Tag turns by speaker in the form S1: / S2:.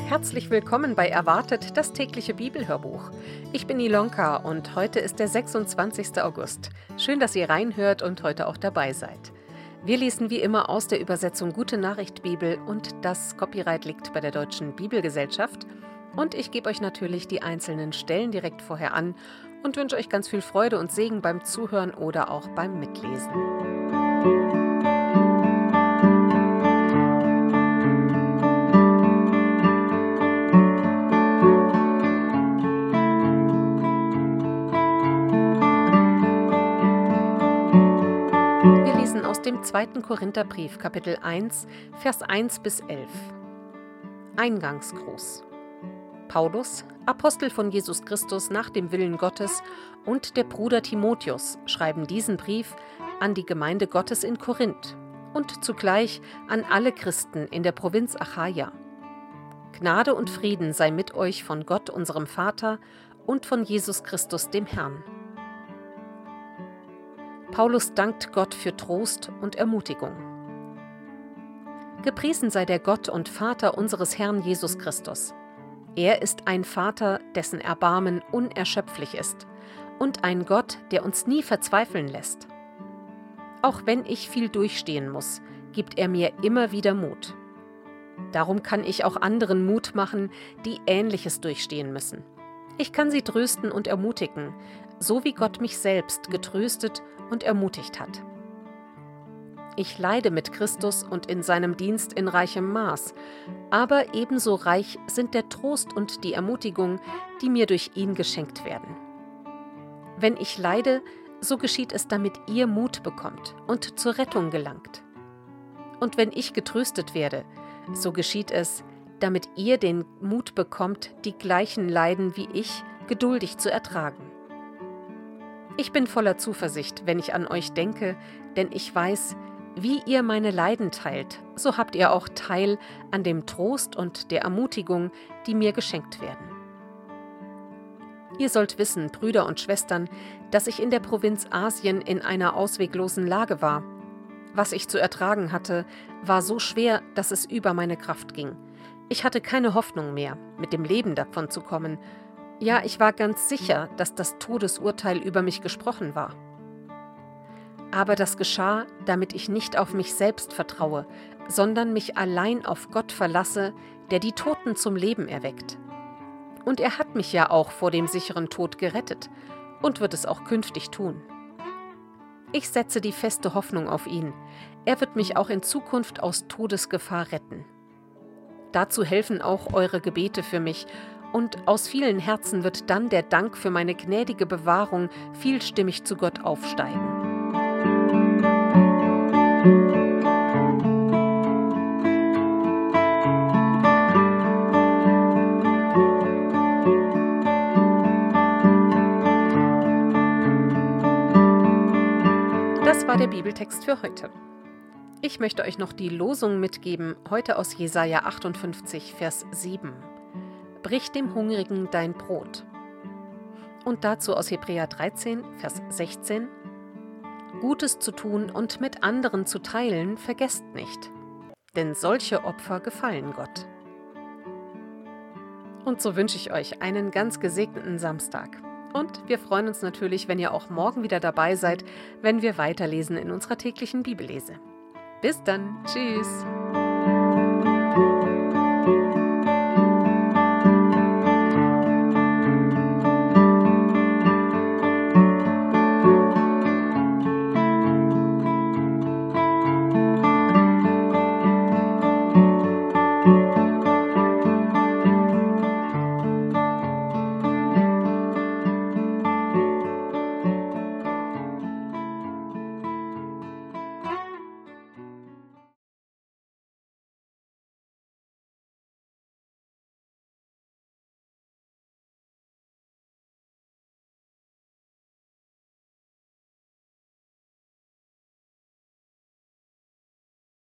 S1: Herzlich willkommen bei Erwartet, das tägliche Bibelhörbuch. Ich bin Ilonka und heute ist der 26. August. Schön, dass ihr reinhört und heute auch dabei seid. Wir lesen wie immer aus der Übersetzung Gute Nachricht Bibel und das Copyright liegt bei der Deutschen Bibelgesellschaft. Und ich gebe euch natürlich die einzelnen Stellen direkt vorher an und wünsche euch ganz viel Freude und Segen beim Zuhören oder auch beim Mitlesen. Wir lesen aus dem 2. Korintherbrief, Kapitel 1, Vers 1 bis 11. Eingangsgruß. Paulus, Apostel von Jesus Christus nach dem Willen Gottes, und der Bruder Timotheus schreiben diesen Brief an die Gemeinde Gottes in Korinth und zugleich an alle Christen in der Provinz Achaia. Gnade und Frieden sei mit euch von Gott, unserem Vater, und von Jesus Christus, dem Herrn. Paulus dankt Gott für Trost und Ermutigung. Gepriesen sei der Gott und Vater unseres Herrn Jesus Christus. Er ist ein Vater, dessen Erbarmen unerschöpflich ist, und ein Gott, der uns nie verzweifeln lässt. Auch wenn ich viel durchstehen muss, gibt er mir immer wieder Mut. Darum kann ich auch anderen Mut machen, die Ähnliches durchstehen müssen. Ich kann sie trösten und ermutigen, so wie Gott mich selbst getröstet und ermutigt hat. Ich leide mit Christus und in seinem Dienst in reichem Maß, aber ebenso reich sind der Trost und die Ermutigung, die mir durch ihn geschenkt werden. Wenn ich leide, so geschieht es, damit ihr Mut bekommt und zur Rettung gelangt. Und wenn ich getröstet werde, so geschieht es, damit ihr den Mut bekommt, die gleichen Leiden wie ich geduldig zu ertragen. Ich bin voller Zuversicht, wenn ich an euch denke, denn ich weiß, wie ihr meine Leiden teilt, so habt ihr auch Teil an dem Trost und der Ermutigung, die mir geschenkt werden. Ihr sollt wissen, Brüder und Schwestern, dass ich in der Provinz Asien in einer ausweglosen Lage war. Was ich zu ertragen hatte, war so schwer, dass es über meine Kraft ging. Ich hatte keine Hoffnung mehr, mit dem Leben davon zu kommen. Ja, ich war ganz sicher, dass das Todesurteil über mich gesprochen war. Aber das geschah, damit ich nicht auf mich selbst vertraue, sondern mich allein auf Gott verlasse, der die Toten zum Leben erweckt. Und er hat mich ja auch vor dem sicheren Tod gerettet und wird es auch künftig tun. Ich setze die feste Hoffnung auf ihn. Er wird mich auch in Zukunft aus Todesgefahr retten. Dazu helfen auch eure Gebete für mich, und aus vielen Herzen wird dann der Dank für meine gnädige Bewahrung vielstimmig zu Gott aufsteigen. Das war der Bibeltext für heute. Ich möchte euch noch die Losung mitgeben, heute aus Jesaja 58, Vers 7. Brich dem Hungrigen dein Brot. Und dazu aus Hebräer 13, Vers 16. Gutes zu tun und mit anderen zu teilen, vergesst nicht, denn solche Opfer gefallen Gott. Und so wünsche ich euch einen ganz gesegneten Samstag. Und wir freuen uns natürlich, wenn ihr auch morgen wieder dabei seid, wenn wir weiterlesen in unserer täglichen Bibellese. Bis dann, tschüss!